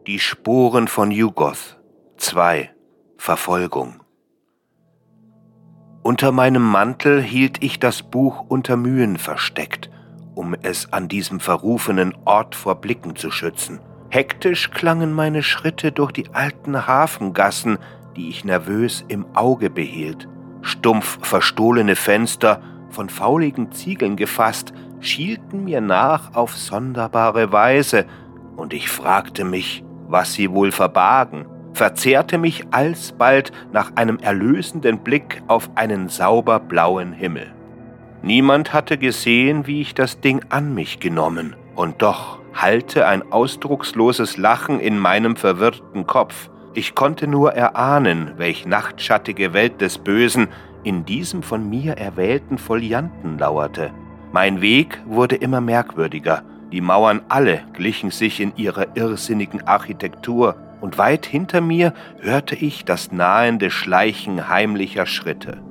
Die Spuren von Jugoth 2 Verfolgung. Unter meinem Mantel hielt ich das Buch unter Mühen versteckt, um es an diesem verrufenen Ort vor Blicken zu schützen. Hektisch klangen meine Schritte durch die alten Hafengassen, die ich nervös im Auge behielt. Stumpf verstohlene Fenster, von fauligen Ziegeln gefasst, schielten mir nach auf sonderbare Weise, und ich fragte mich, was sie wohl verbargen, verzehrte mich alsbald nach einem erlösenden Blick auf einen sauber blauen Himmel. Niemand hatte gesehen, wie ich das Ding an mich genommen, und doch hallte ein ausdrucksloses Lachen in meinem verwirrten Kopf. Ich konnte nur erahnen, welch nachtschattige Welt des Bösen in diesem von mir erwählten Folianten lauerte. Mein Weg wurde immer merkwürdiger. Die Mauern alle glichen sich in ihrer irrsinnigen Architektur, und weit hinter mir hörte ich das nahende Schleichen heimlicher Schritte.